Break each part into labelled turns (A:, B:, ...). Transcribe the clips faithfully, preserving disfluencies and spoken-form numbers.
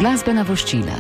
A: Glasbena voščila.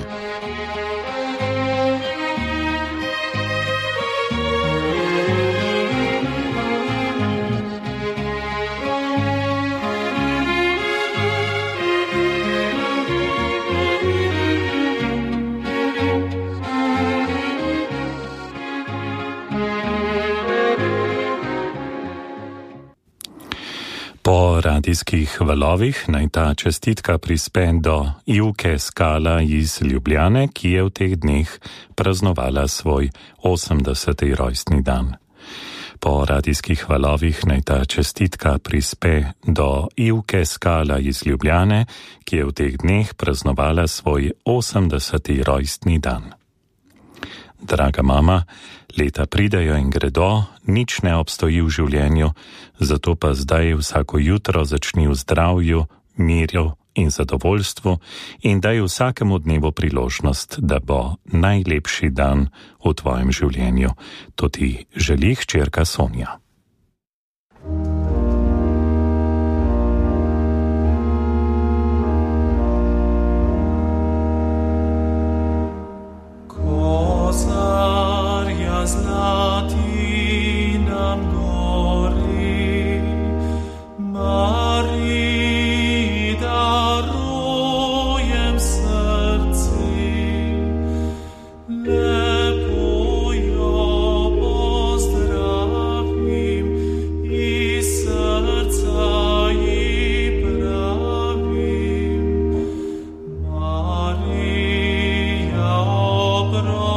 B: Po radijskih valovih naj ta čestitka prispe do Ivke Skala iz Ljubljane, ki je v teh dneh praznovala svoj osemdeseti rojstni dan. Po radijskih valovih naj ta čestitka prispe do Ivke Skala iz Ljubljane, ki je v teh dneh praznovala svoj osemdeseti rojstni dan. Draga mama, leta pridejo in gredo, nič ne obstoji v življenju, zato pa zdaj vsako jutro začni v zdravju, mirju in zadovoljstvu in daj vsakemu dnevu priložnost, da bo najlepši dan v tvojem življenju. To ti želi hčerka Sonja.
C: Zarja zlati nam gori, Mariji darujem srci, lepo jo pozdravim i srca ji pravim, Marija obro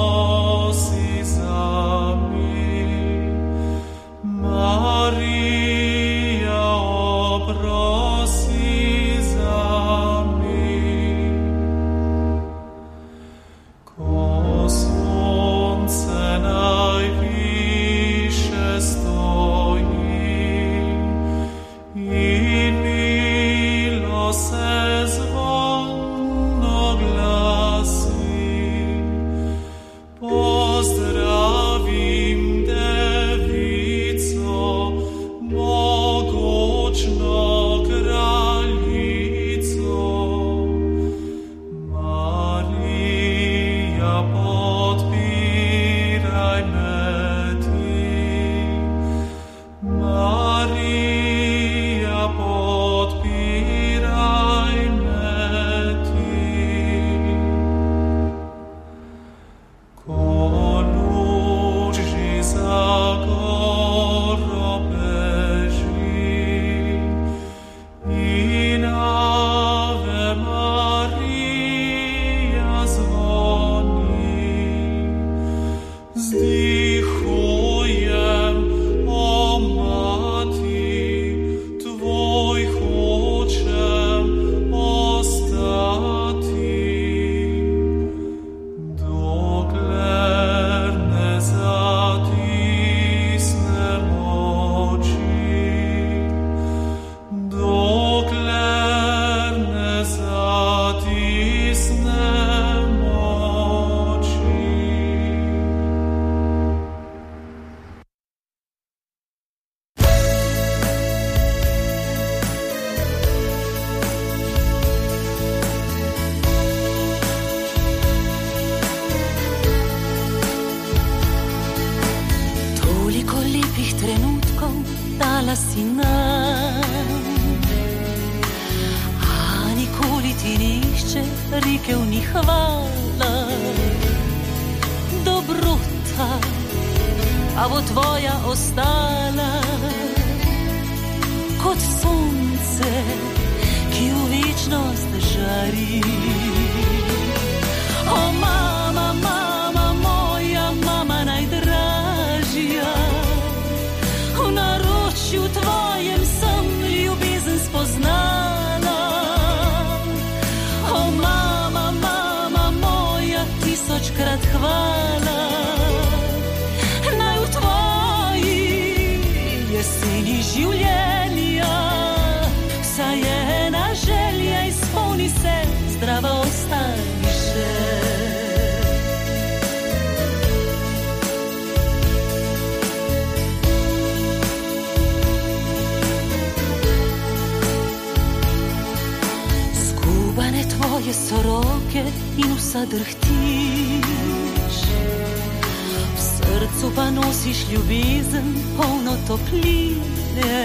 A: roke in vsa drhtiš. V srcu pa nosiš ljubezen, polno topline.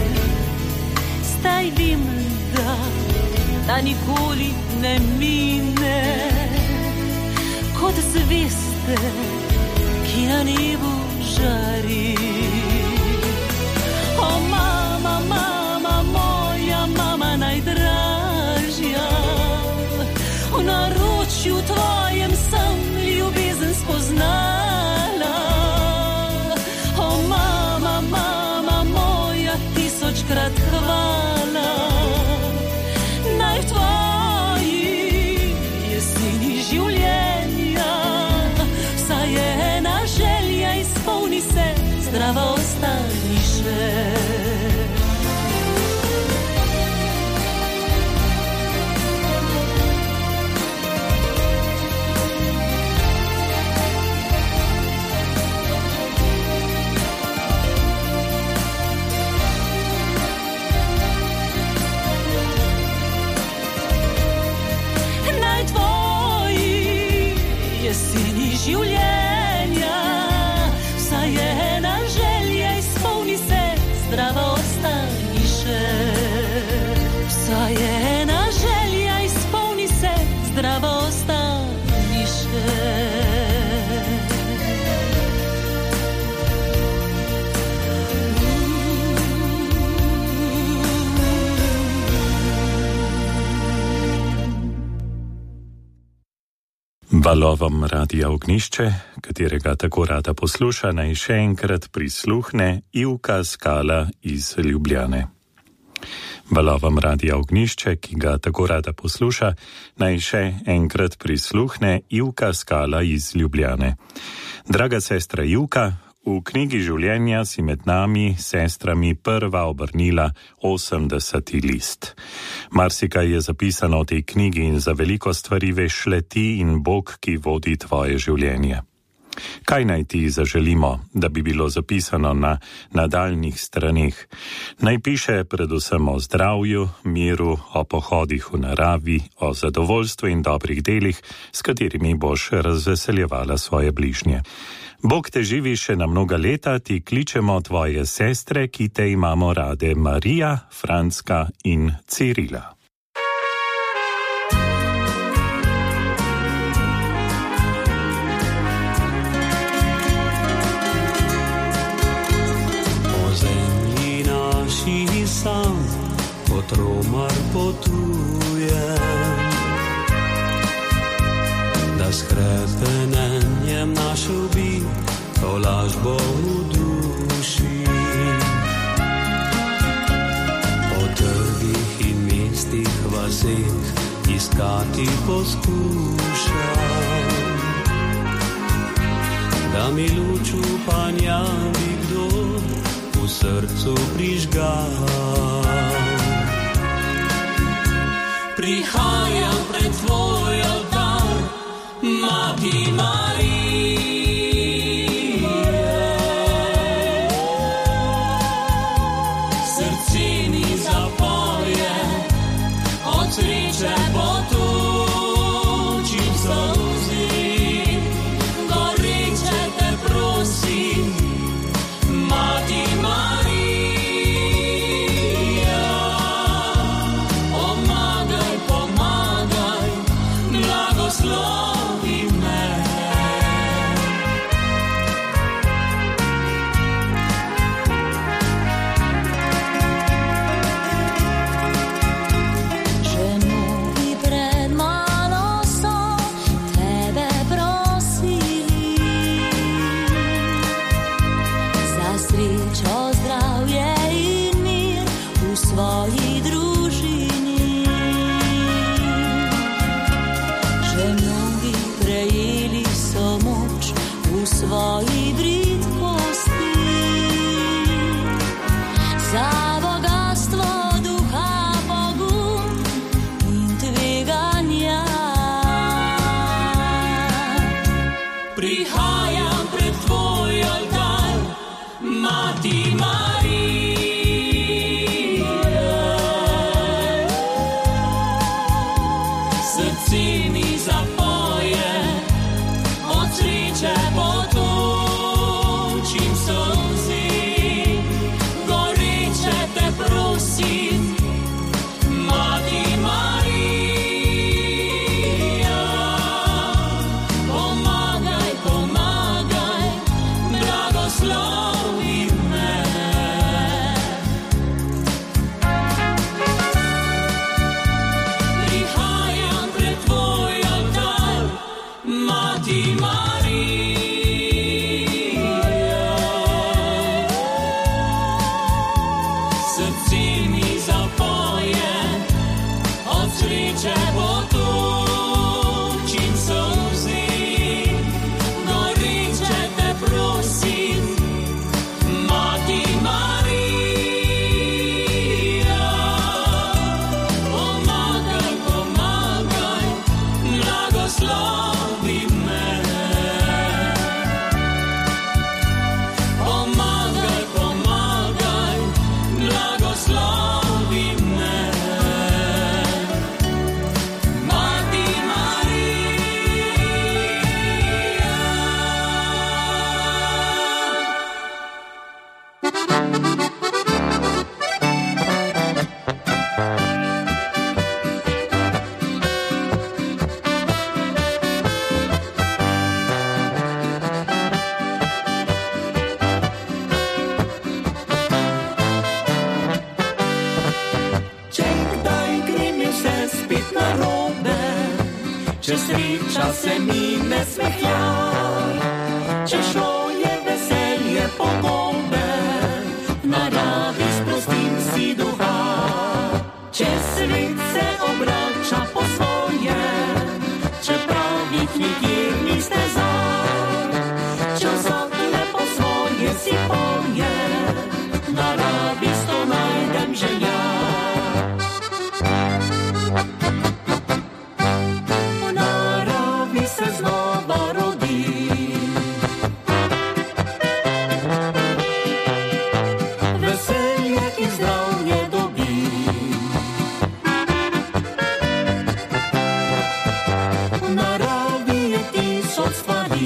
A: Zdaj vem, da, da nikoli ne mine, kot zveste, ki na nebu žari. O mama, mama, moja mama najdražja, v naročju tvojem sem ljubezen spoznala. O mama, mama, moja tisočkrat hvala, naj v tvoji jeseni življenja vsaj ena želja izpolni se, zdrava ostani še. Življenja, vsaj ena želja izpolni se, zdrava ostani še. Vsaj ena želja izpolni se, zdrava ostani še.
B: Valovom Radia Ognjišče, katerega tako rada posluša, naj še enkrat prisluhne Ivka Skala iz Ljubljane. Valovom Radia Ognjišče, ki ga tako rada posluša, naj še enkrat prisluhne Ivka Skala iz Ljubljane. Draga sestra Ivka, v knjigi življenja si med nami, sestrami, prva obrnila osemdeseti list. Marsikaj je zapisano v tej knjigi in za veliko stvari veš le ti in Bog, ki vodi tvoje življenje. Kaj naj ti zaželimo, da bi bilo zapisano na nadaljnih straneh? Naj piše predvsem o zdravju, miru, o pohodih v naravi, o zadovoljstvu in dobrih delih, s katerimi boš razveseljevala svoje bližnje. Bog te živi še na mnoga leta, ti kličemo tvoje sestre, ki te imamo rade, Marija, Franska in Cirila.
C: Po zemlji naši sam, kot romar potujem, da s hrepenenjem našel bi tolažbo v duši. Po trgih in mestih vaseh iskati poskušam, da mi luč upanja bi kdo v srcu prižgal. Prihajam pred tvoj oltar, Mati Marija, srce mi zapoje, od sreče potočim solzi, goreče te prosim, Mati Marija, pomagaj, pomagaj, blagoslovi me.
A: Že mnogi pred mano so tebe prosili za srečo, zdravje in mir v svoji družini. Že mnogi prejeli so moč v svoji bridkosti, za bogastvo duha, pogum in tveganja.
C: Prihajam pred tvoj oltar, Mati Marija, srce mi če sreča se mi ne smehlja, če šlo je veselje pogode, v naravi sprostim si duha, če svet se obrača po svoje, čeprav jih nikjer niste za, če vzak lepo svoje si poje, v naravi sto najdem želja. V naravi se znova rodi, veselje in zdravje dobi. V naravi je tisoč stvari,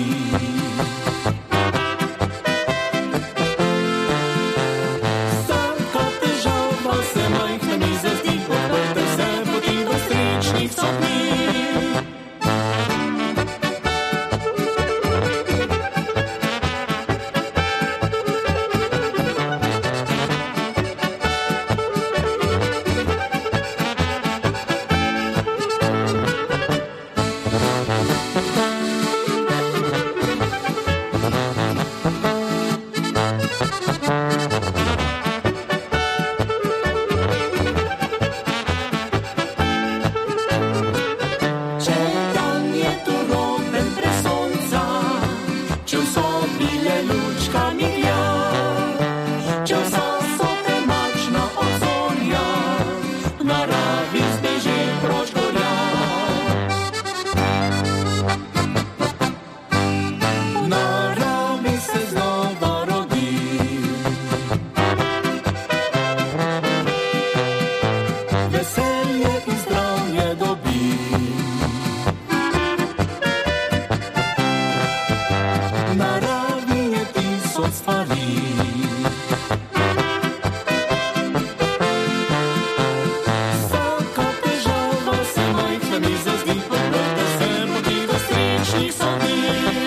C: vsaka težava se majhna mi zazdi, odprte se poti do srečnih stopni. Če dan je turoben brez sonca, če v sobi le lučka miglja, če vsa so temačna od zorja, v naravi zbeži proč gorja. V naravi se znova rodi, veselje in zdravje dobi. V naravi je tisoč stvari, vsaka težava se majhna mi zazdi, odprte se poti do srečnih stopni.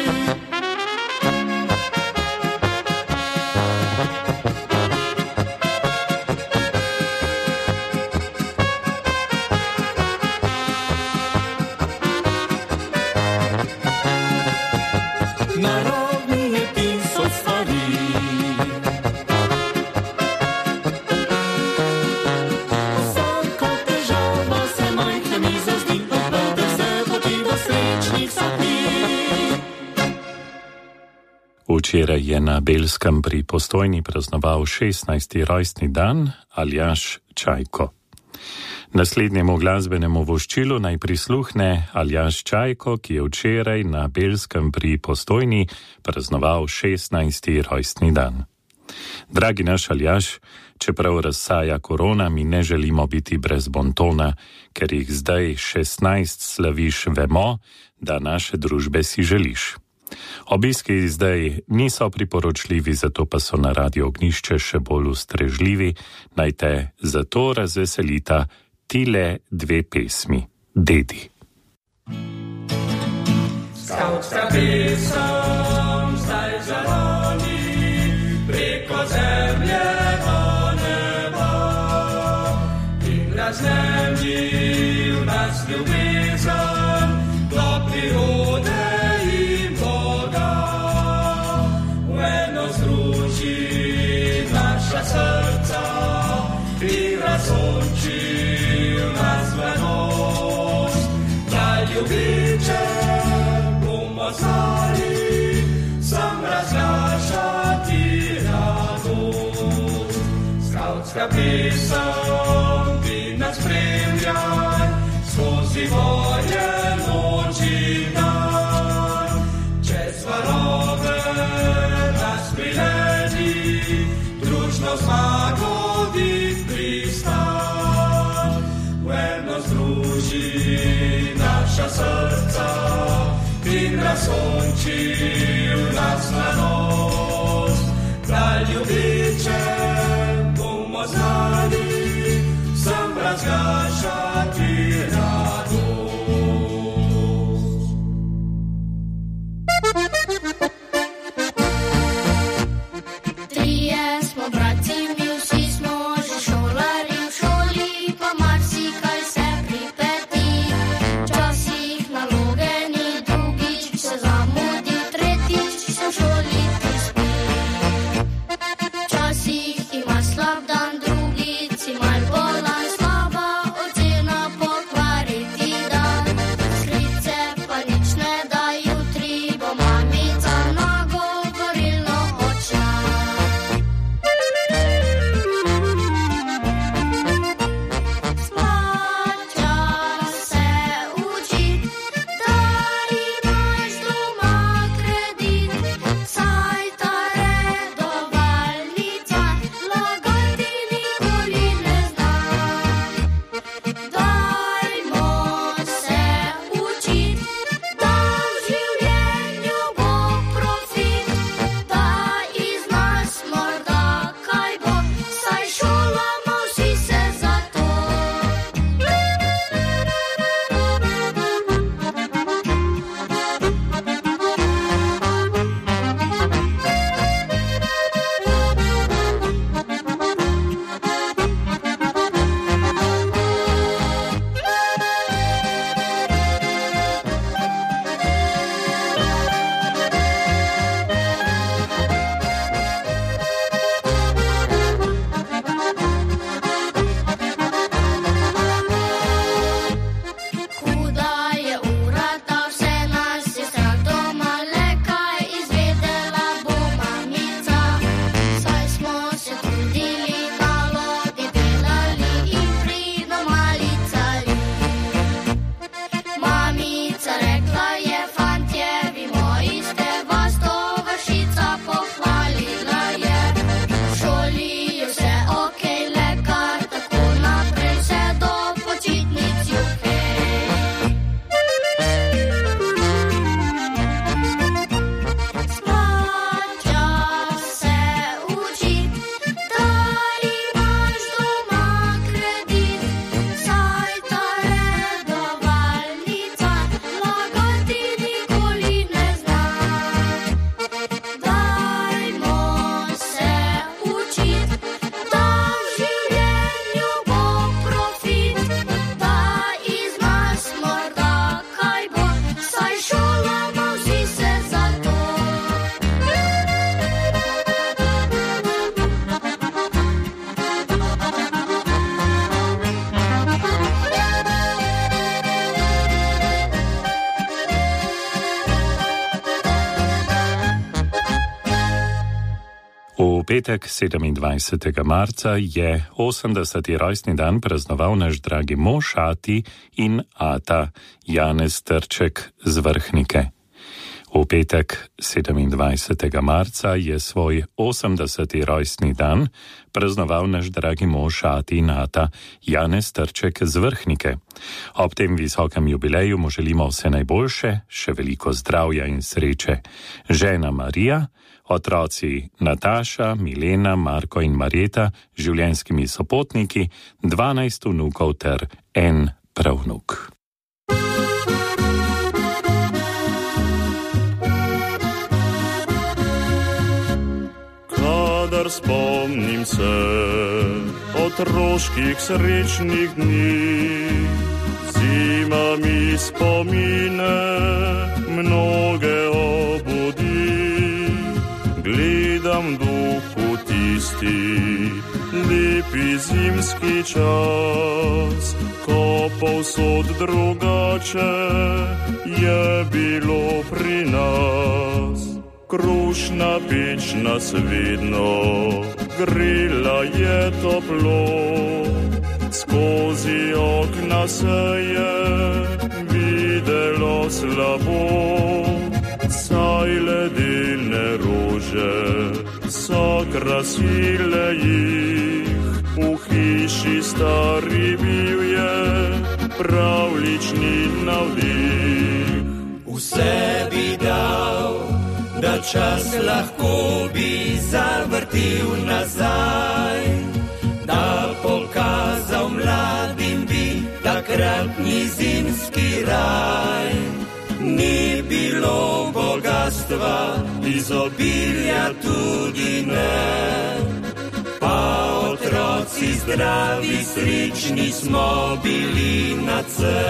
C: V naravi je tisoč stvari, vsaka težava se majhna mi zazdi, odprte se poti do srečnih stopni.
B: Včeraj je na Belskem pri Postojni praznoval šestnajsti rojstni dan Aljaž Čajko. Naslednjemu glasbenemu voščilu naj prisluhne Aljaž Čajko, ki je včeraj na Belskem pri Postojni praznoval šestnajsti rojstni dan. Dragi naš Aljaž, čeprav razsaja korona, mi ne želimo biti brez bontona, ker jih zdaj šestnajst slaviš, vemo, da naše družbe si želiš. Obiski zdaj niso priporočljivi, zato pa so na Radio Ognjišče še bolj ustrežljivi, naj te zato razveselita tile dve pesmi. Dedi.
C: Skavtska pesem zdaj zaroni preko zemlje do neba in raznemlji v nas ljubezen do prirode in Boga. V eno združi naša srca in razonči v nas venost, da ljubiče bomo znali sam razglašati radost. Skavtska pesem ti nas spremljaj skozi morje, noč in dan, čez varove nas priledi, družno zmagovit pristan. V eno združi naša srca in razonči v nas mladost, da ljubiče bomo znali sam razglašati radost.
D: Trije smo bratci, mi vsi smo že šolari, v šoli pa marsikaj se pripeti, včasih naloži
B: petek sedemindvajsetega marca je osemdeseti rojstni dan praznoval naš dragi mož, ati in ata Janez Trček z Vrhnike. V petek sedemindvajsetega marca je svoj osemdeseti rojstni dan praznoval naš dragi mož, ati in ata Janez Trček z Vrhnike. Ob tem visokem jubileju mu želimo vse najboljše, še veliko zdravja in sreče. Žena Marija, otroci Nataša, Milena, Marko in Marjeta, življenjskimi sopotniki, dvanajst vnukov ter en pravnuk.
E: Kadar spomnim se otroških srečnih dni, zima mi spomine mnoge obudi. Gledam duhu tisti lepi zimski čas, ko povsod drugače je bilo pri nas. Krušna peč nas vedno grela je toplo, skozi okna se je videlo slabo. Saj ledene rože so krasile jih, v hiši stari bil je pravlični navdih.
C: Vse bi dal, da čas lahko bi zavrtil nazaj, da pokazal mladim bi takratni zimski raj. Ni bilo bogatstva, izobilja tudi ne, pa otroci zdravi, srečni smo bili nadvse.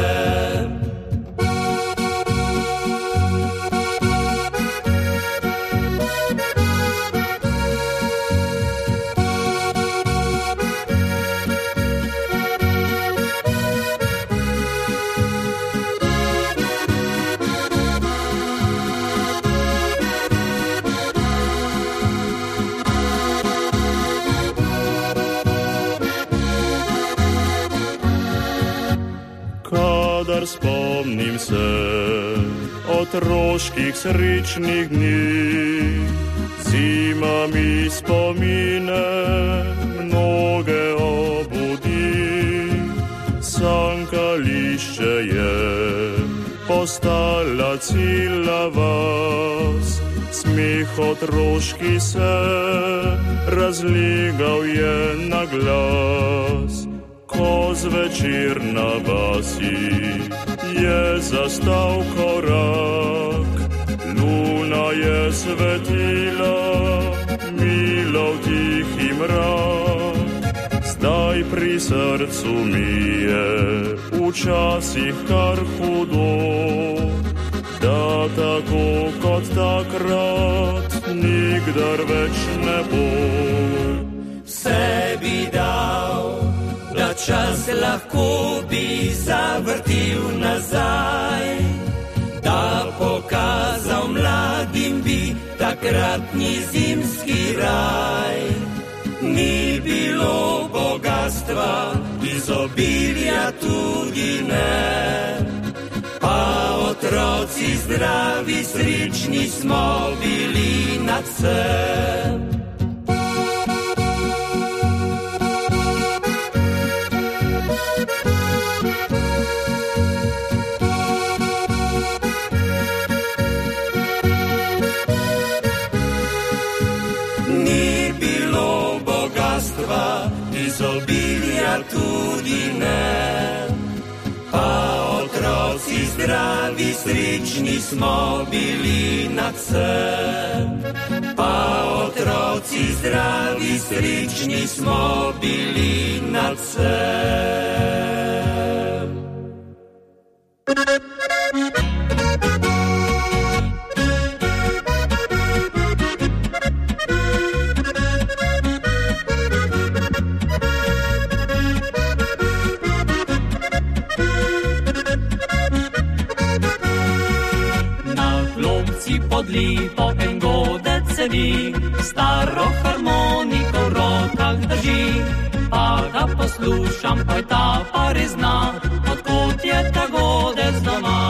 E: Spomnim se otroških srečnih dni, zima mi spomine mnoge obudi. Sankališče je postala cela vas, smeh otroški se razlegal je na glas. Ko zvečer na vasi je zastal korak, luna je svetila, milo v tihi mrak. Zdaj pri srcu mi je včasih kar hudo, da tako kot takrat nikdar več ne bo.
C: Vse bi dal, da čas lahko bi zavrtil nazaj, da pokazal mladim bi takratni zimski raj. Ni bilo bogatstva, izobilja tudi ne, pa otroci zdravi, srečni smo bili nadvse. Izobilja tudi ne, pa otroci zdravi, srečni smo bili nadvse. Pa otroci zdravi, srečni smo bili nadvse.
A: Pod lipo en godec sedi, staro harmonijo
C: drži, pa ga poslušam, pa je ta pa res zna, odkot je ta godec doma.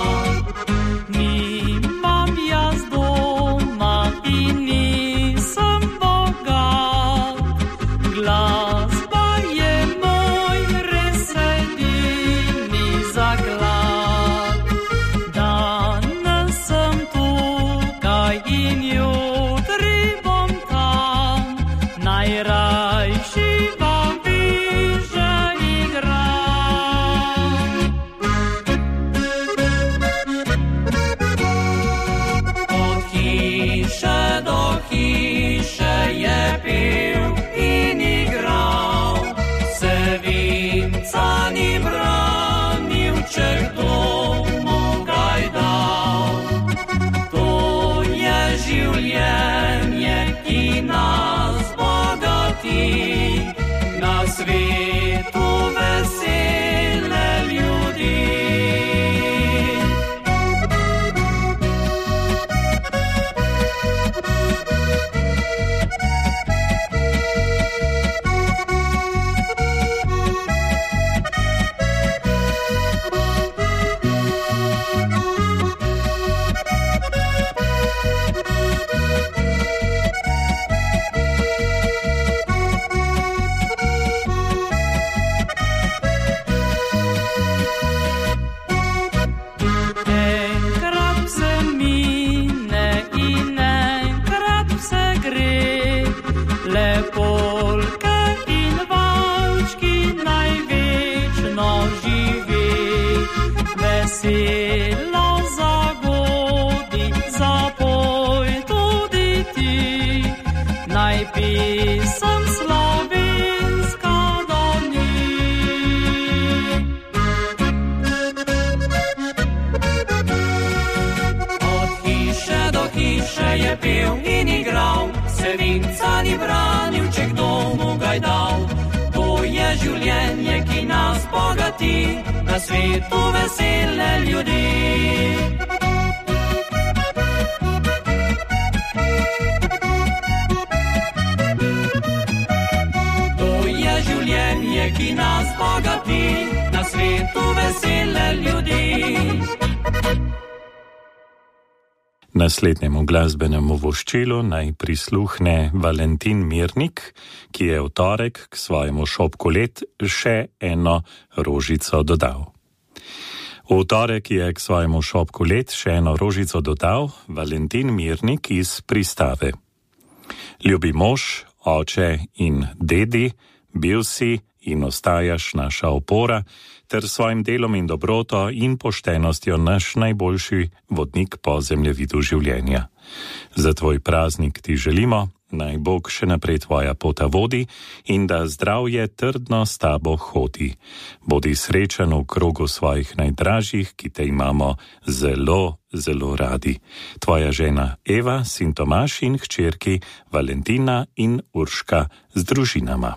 C: Nimam jaz doma in nisem bogat, glasba je moj res edini zaklad. Danes sem tukaj in jutri bom tam, najrajši vam viže igram. Od hiše do hiše je pil in igral, se vinca ni branil, če kdo mu kaj dal. To je življenje, ki nas bogati, na svetu vesele ljudi. Enkrat se mine in enkrat se gre, le polke in valčki naj večno živi. Veselo zagodi, zapoj tudi ti, naj pisem slovenska do njih. Od hiše do hiše je pil in igral, se vinca ni branil, če kdo mu ga dal. To je življenje, ki nas bogati, na svetu vesele ljudi. To je življenje, ki nas bogati, na svetu vesele ljudi.
B: Naslednjemu glasbenemu voščilu naj prisluhne Valentin Mirnik, ki je v torek k svojemu šopku let še eno rožico dodal. V torek je k svojemu šopku let še eno rožico dodal Valentin Mirnik iz Pristave. Ljubi mož, oče in dedi, bil si in ostajaš naša opora, ter svojim delom in dobroto in poštenostjo naš najboljši vodnik po zemljevidu življenja. Za tvoj praznik ti želimo, naj Bog še naprej tvoja pota vodi in da zdravje trdno s tabo hodi. Bodi srečen v krogu svojih najdražjih, ki te imamo zelo, zelo radi. Tvoja žena Eva, sin Tomaž in hčerki Valentina in Urška z družinama.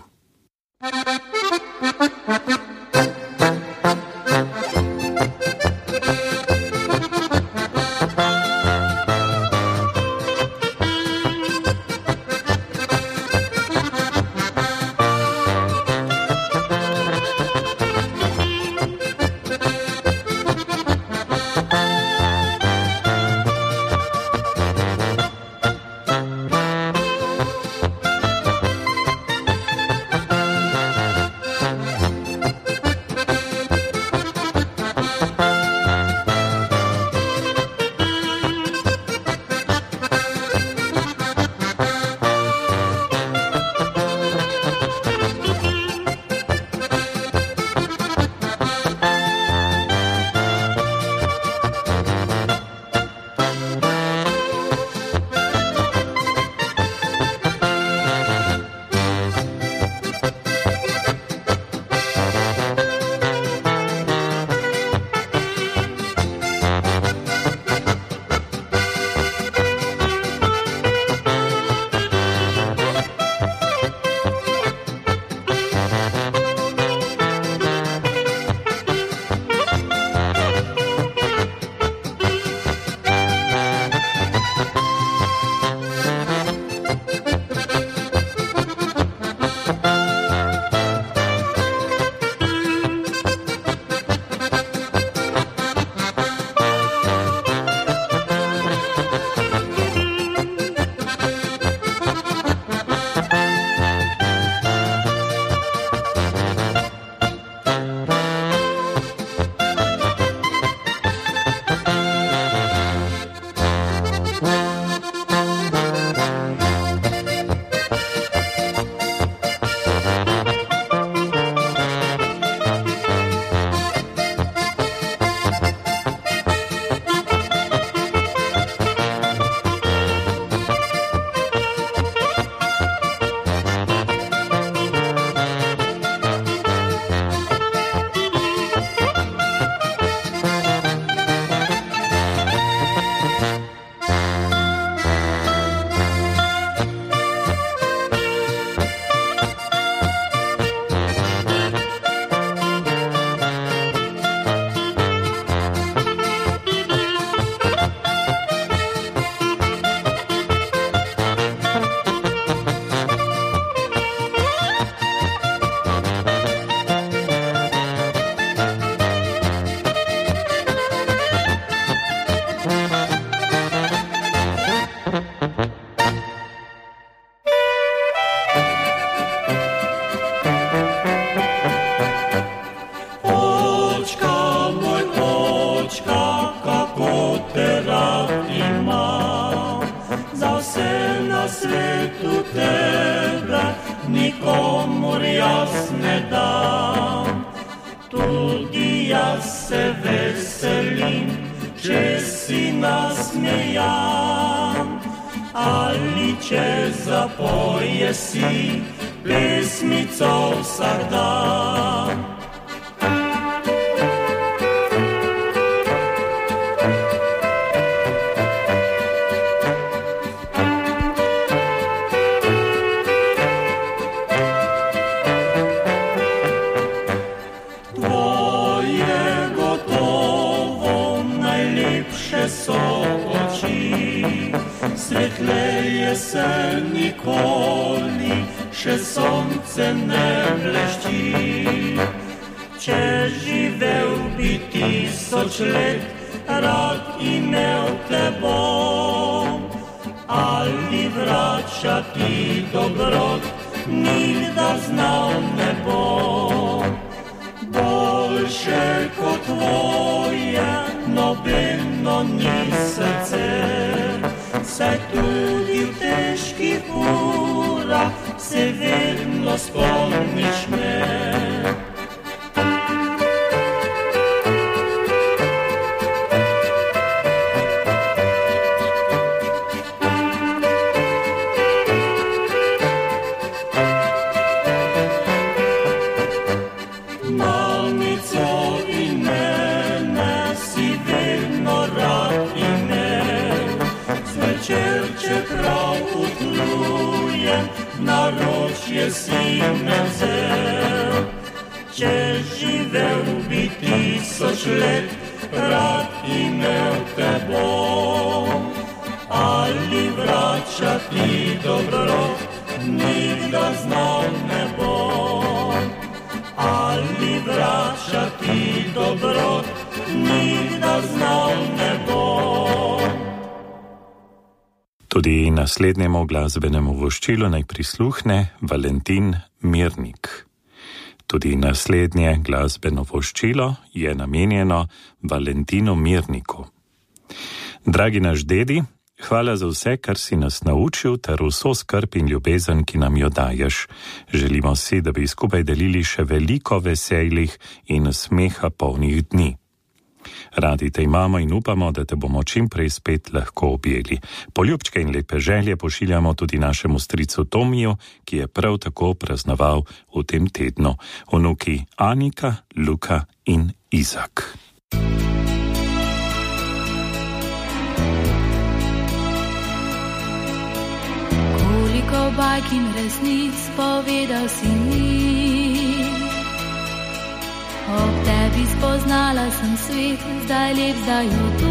C: nas ne dam. Tudi jaz se veselim, če si nasmejan, ali če zapoje si pesmico vsak dan. Svetleje se nikoli, še sonce ne blešči. Če živel bi tisoč let, rad imel te bom, ali vračati dobrot, nikdar znal ne bom. Boljše kot tvoje, nobeno ni srce, saj tudi v težkih urah se vedno spomniš me. Mamico in mene si vedno rad imel, zvečer, čeprav utrujem, naročje si me vzel. Če živel bi tisoč let, rad imel te bom, ali vračati dobrot, nikdar znal ne bom. Ali vračati dobrot, nikdar znal ne bom.
B: Tudi naslednjemu glasbenemu voščilu naj prisluhne Valentin Mirnik. Tudi naslednje glasbeno voščilo je namenjeno Valentinu Mirniku. Dragi naš dedi, hvala za vse, kar si nas naučil, ter vso skrb in ljubezen, ki nam jo daješ. Želimo si, da bi skupaj delili še veliko veselih in smeha polnih dni. Radi te imamo in upamo, da te bomo čim prej spet lahko objeli. Poljubčke in lepe želje pošiljamo tudi našemu stricu Tomiju, ki je prav tako praznoval v tem tednu. Vnuki Anika, Luka in Izak.
A: Koliko bajk in resnic povedal si mi, ob tebi spoznala sem svet, zdaj lep, zdaj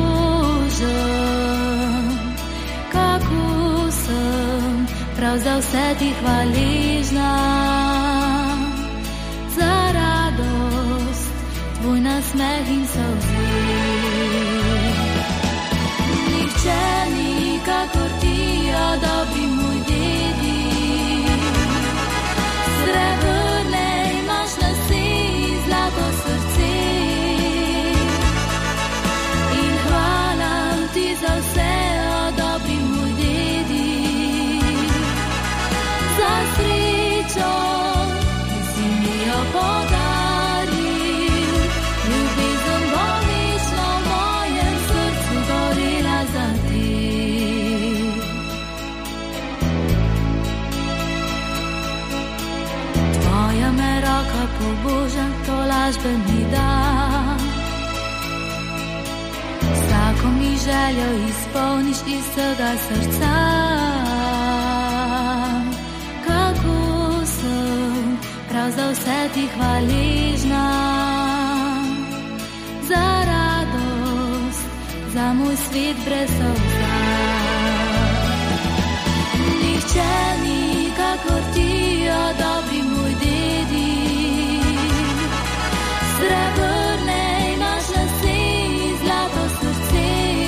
A: otožen. Kako sem prav za vse ti hvaležna, za radost, tvoj nasmeh in solze. Nihče ni kakor ti, a dobri moj dedi, srebrne imaš lase, zlato srce, in hvala ti za vse, o dobri moj dedi, za srečo, ki si mi jo podaril, ljubezen bo večno v mojem srcu gorela za te. Tvoja me roka poboža, to lažbe mi da, vsako mi željo izpolniš iz vsega srca. Kako sem prav za vse ti hvaležna, za radost, za moj svet brez solza. Nihče ni kakor ti, o dobri moj dedi, srebrne imaš lase, zlato srce,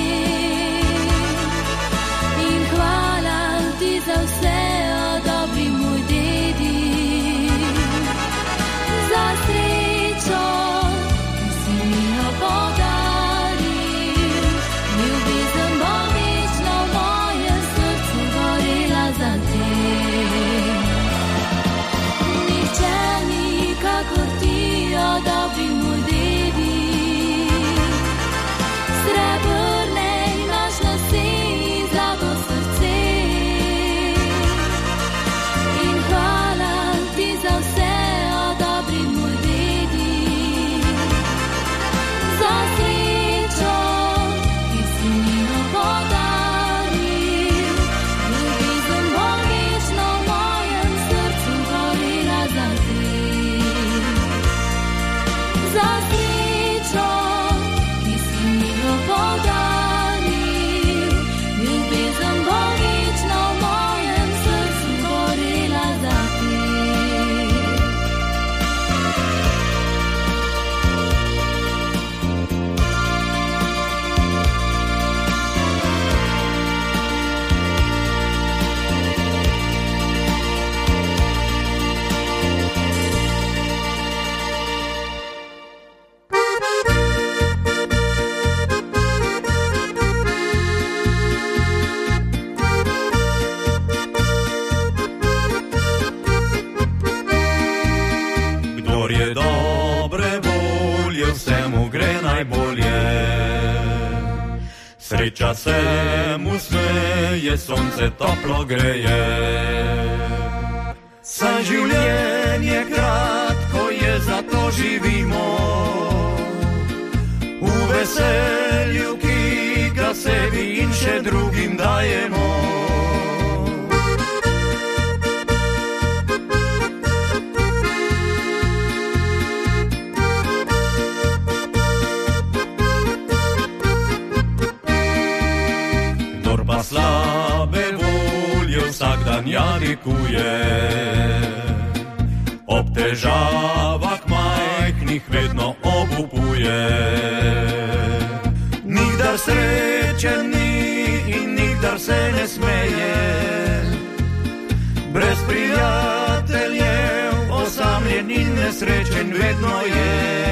A: in hvala ti za vse, o dobri moj dedi, za srečo, ki si mi jo podaril, ljubezen bo večno v mojem srcu gorela za te. za srečo, ki si mi jo podaril. Ljubezen božična v mojem srcu gorela za te.
C: Kdor je dobre volje, vsemu gre najbolje. Sreča se mu smeje, sonce toplo greje. Saj življenje kratko je, zato živimo v veselju, ki ga sebi in še drugim dajemo. Kdor pa slabe volje vsak dan jadikuje, ob težavah majhnih vedno obupuje. Nikdar srečen ni in nikdar se ne smeje, brez prijateljev osamljen in nesrečen vedno je.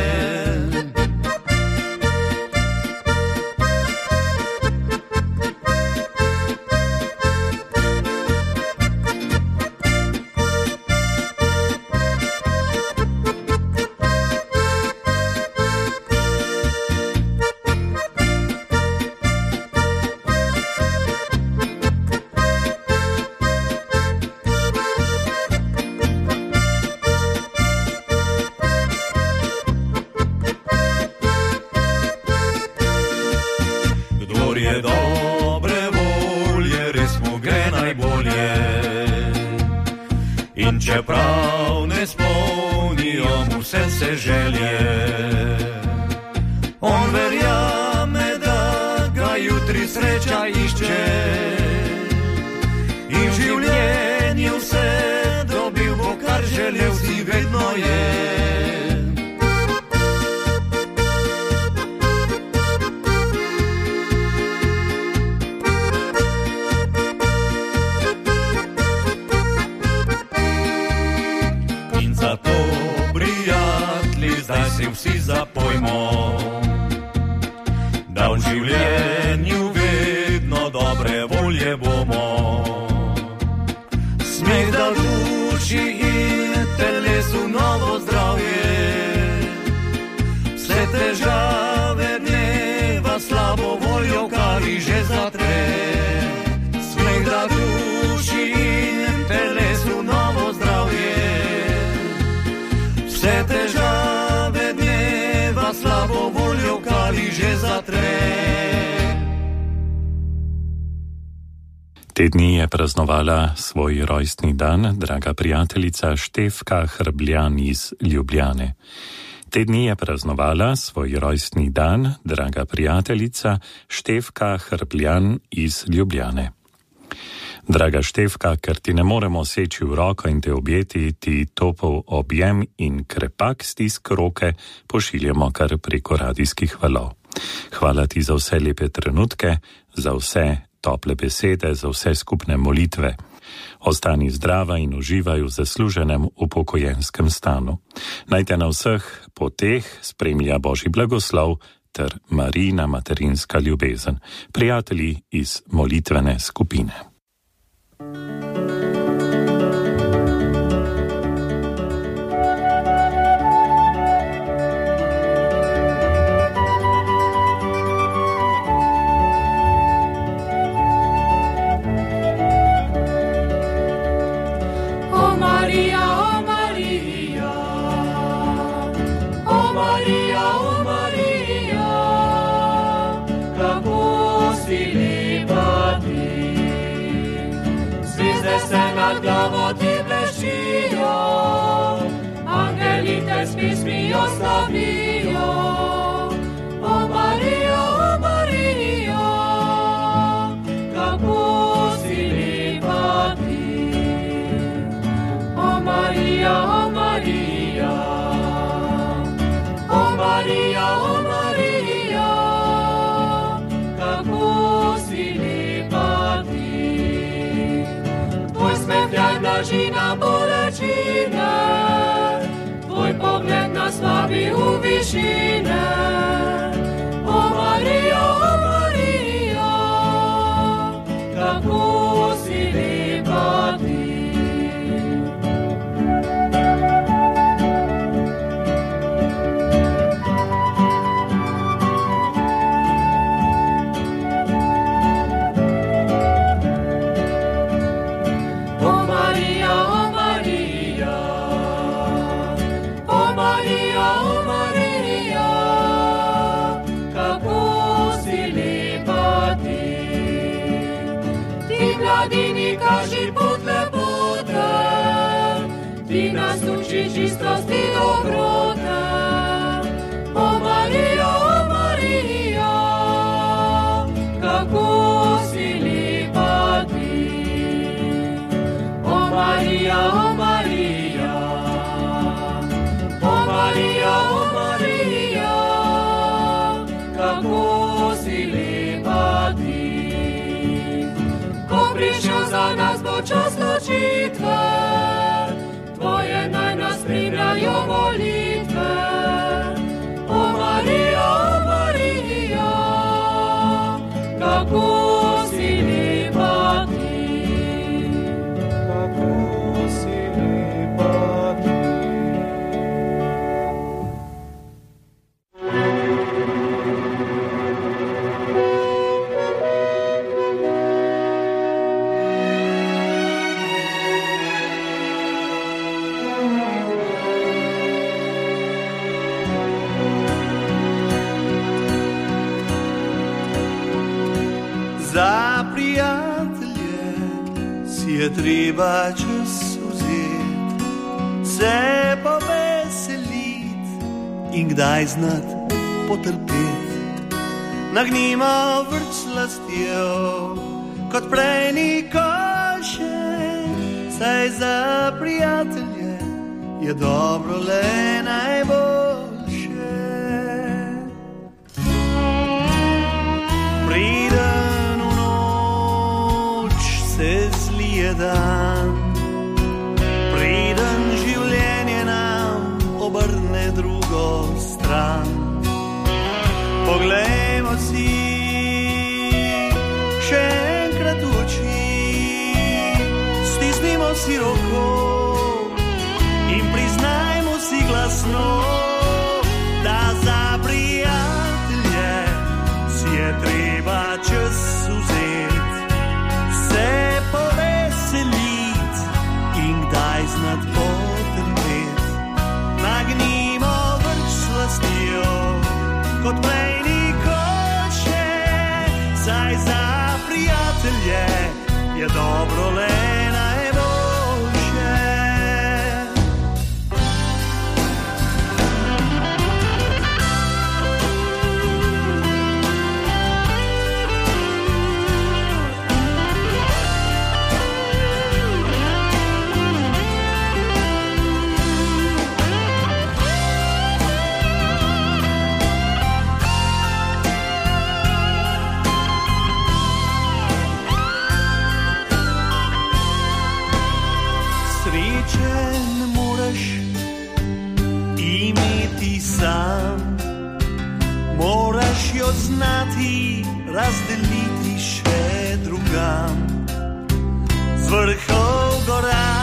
C: Kdor je dobre volje, res mu gre najbolje. In čeprav ne spolnijo mu vse se želje, on verjame, da ga jutri sreča išče. In v življenju vse dobil bo, kar želel si vedno je. Zato, prijatelji, zdaj si vsi zapojmo, da v življenju vedno dobre volje bomo. Smeh da duši in telesu novo zdravje, vse težave dneva slabo voljo kari že zatre. Smeh da duši in telesu novo zdravje, vse težave dneva slabo voljo kari že zatre.
B: Te dni je praznovala svoj rojstni dan draga prijateljica Štefka Hrbljan iz Ljubljane. Te dni je praznovala svoj rojstni dan draga prijateljica Štefka Hrbljan iz Ljubljane. Draga Štefka, ker ti ne moremo seči v roko in te objeti, ti topel objem in krepak stisk roke pošiljamo kar preko radijskih valov. Hvala ti za vse lepe trenutke, za vse tople besede, za vse skupne molitve. Ostani zdrava in uživaj v zasluženem upokojenskem stanu. Naj te na vseh poteh spremlja Božji blagoslov ter Marijina materinska ljubezen. Prijatelji iz molitvene skupine.
A: Glavo ti bleštijo, angeli te s pismijo slavijo.
C: nas vabi u višine. O Marija, o Marija, kako si lepa ti. Mladini kaži put lepote, ti nas uči čistosti dobrote. O Marija, o Marija, kako si lepa ti. O Marija, o Marija, o Marija, o Marija, kako si lepa ti. Ko prišel za nas bo čas ločitve, tvoje naj nas spremljajo molitve. O Marija, o Marija, kako si lepa ti. Kako si lepa ti.
F: Za prijatelje si je treba čas vzeti, se poveselit in kdaj znat potrpeti. Nagnimo vrč slastjo, kot prej nikoli še, saj za prijatelje je dobro le najboljše. Priden v noč se zlije dan, preden življenje nam obrne drugo stran. Poglejmo si še enkrat v oči, stisnimo si roko in priznajmo si glasno, da za prijatelje si je treba čas vzeti, se poveselit in kdaj znat potrpeti. Nagnimo vrč slastjo, kot prej nikoli še, saj za prijatelje je dobro le najboljše. Moraš jo znati razdeliti še drugam. Z vrhov gora,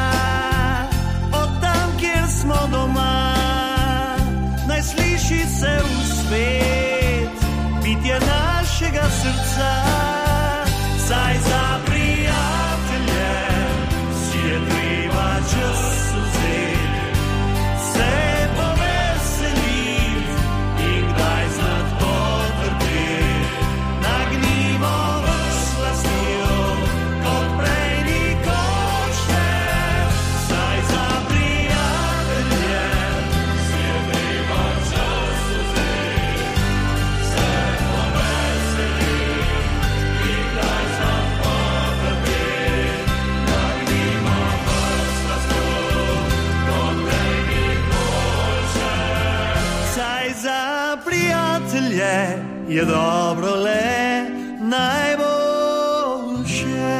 F: od tam, kjer smo doma, naj sliši se v svet bitje našega srca. Saj za prijatelje si je treba čas vzeti, se poveselit in kdaj znat potrpeti. Nagnimo vrč slastjo, kot prej nikoli še, saj za prijatelje si je treba čas vzeti, se poveselit in kdaj znat potrpeti. Nagnimo vrč slastjo, kot prej nikoli še, saj za prijatelje je dobro le najboljše.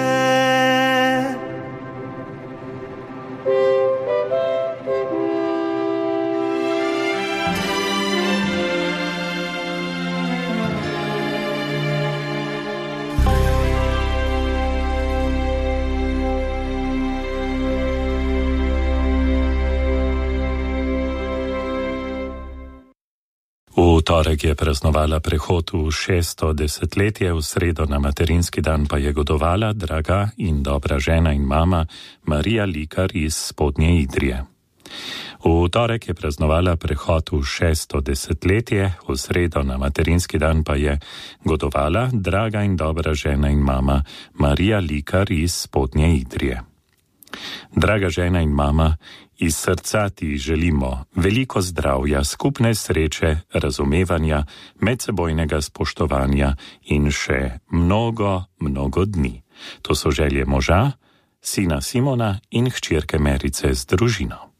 B: V torek je praznovala prehod v šesto desetletje, v sredo na materinski dan pa je godovala draga in dobra žena in mama Marija Likar iz Spodnje Idrije. V torek je praznovala prehod v šesto desetletje, v sredo na materinski dan pa je godovala draga in dobra žena in mama Marija Likar iz Spodnje Idrije. Draga žena in mama, iz srca ti želimo veliko zdravja, skupne sreče, razumevanja, medsebojnega spoštovanja in še mnogo, mnogo dni. To so želje moža, sina Simona in hčerke Merice z družino.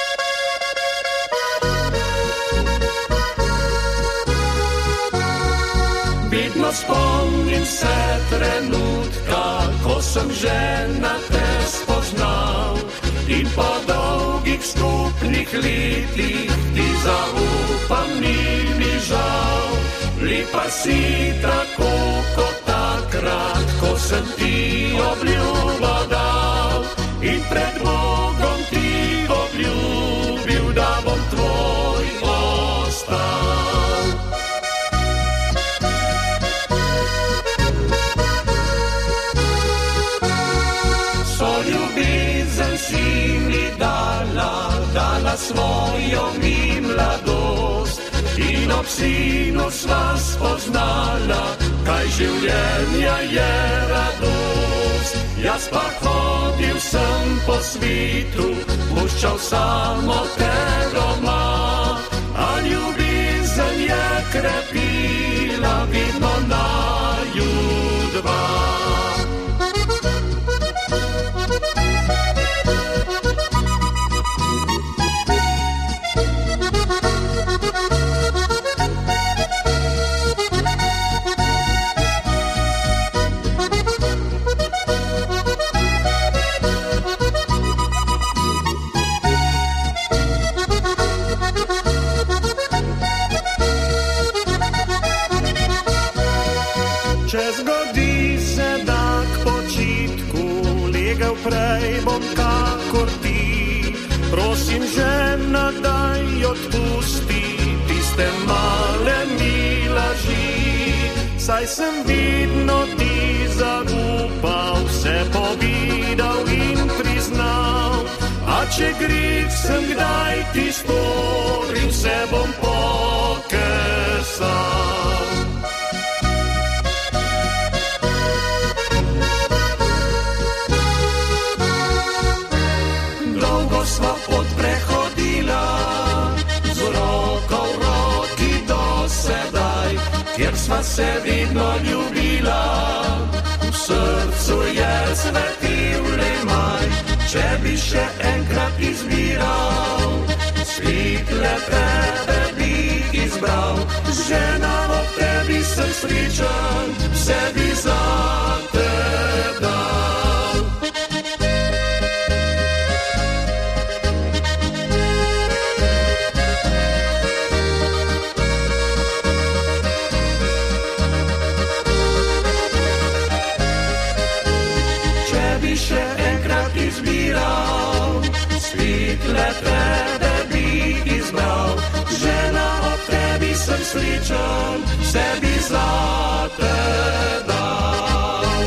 C: Vedno spomnim se trenutka, ko sem že na te spoznal in po dolgih skupnih letih ti zaupam, ni mi žal. Lepa si tako kot takrat, ko sem ti obljubo dal in pred Bogom ti obljubil, da bom tvoj ostal. Si mi dala, dala svojo mi mladost in ob sinu sva spoznala, kaj življenja je radost. Jaz pa hodil sem po svetu, puščal samo te doma, a ljubezen je krepila vedno naju dva. Prej bom kakor ti, prosim žena, daj odpusti tiste male mi laži, saj sem vidno ti zaupal, vse povedal in priznal, a če greh sem kdaj ti storil, se bom pokesal. Sva pot prehodila, z roko v roki do sedaj, kjer sva se vedno ljubila. V srcu je svetil le maj, če bi še enkrat izbiral, svitle tebe bi izbral. Žena, ob tebi sem srečen, vse bi za te dal. Svitle tebe bi izbral, žena, ob tebi sem srečen, vse bi za te dal.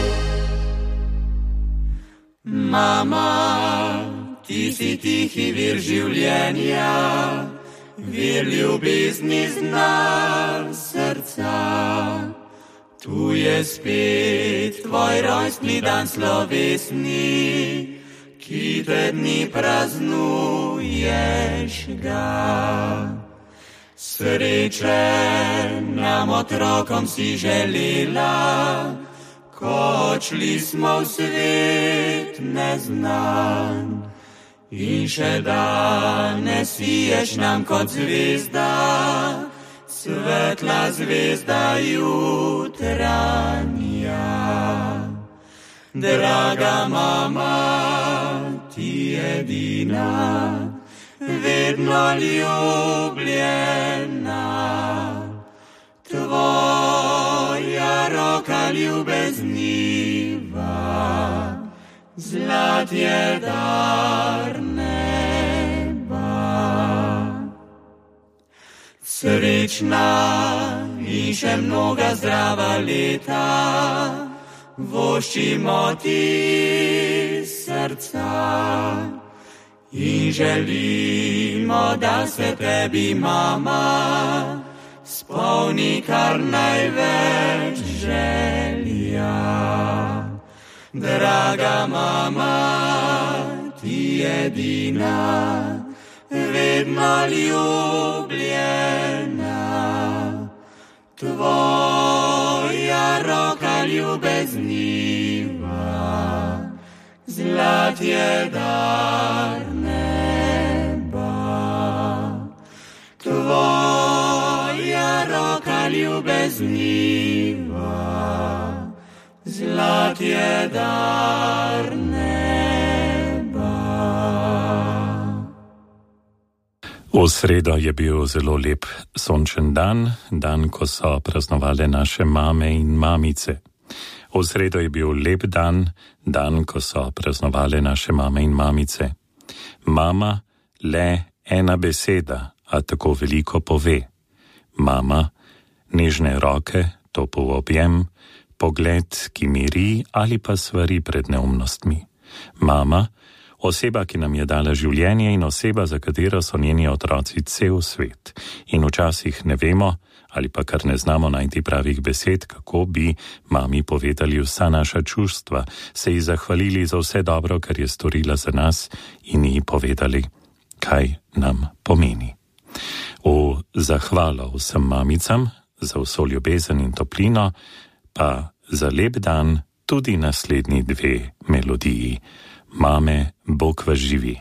C: Mama, ti si tihi vir življenja, vir ljubezni znak srca. Tu je spet tvoj rojstni dan slovesni, ki te dni praznuješ ga. Sreče nam otrokom si želela, ko odšli smo v svet neznan. In še danes siješ nam kot zvezda, svetla zvezda jutranja. Draga mama, ti edina, vedno ljubljena, tvoja roka ljubezniva, zlat je dar neba. Srečna in še mnoga zdrava leta voščimo ti srca in želimo, da se tebi, mama, spolni kar največ želja. Draga mama, ti edina, vedno ljubljena, tvoja roka ljubezniva, zlat je dar neba. Tvoja roka ljubezniva, zlat je dar neba.
B: V sredo je bil zelo lep sončen dan, dan, ko so praznovale naše mame in mamice. V sredo je bil lep dan, dan, ko so praznovale naše mame in mamice. Mama, le ena beseda, a tako veliko pove. Mama, nežne roke, topel objem, pogled, ki miri ali pa svari pred neumnostmi. Mama, oseba, ki nam je dala življenje in oseba, za katero so njeni otroci cel svet. In včasih ne vemo, ali pa kar ne znamo najti pravih besed, kako bi mami povedali vsa naša čustva, se ji zahvalili za vse dobro, kar je storila za nas in ji povedali, kaj nam pomeni. V zahvalo vsem mamicam, za vso ljubezen in toplino, pa za lep dan tudi naslednji dve melodiji. Mame, Bog vas živi.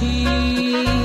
A: oči.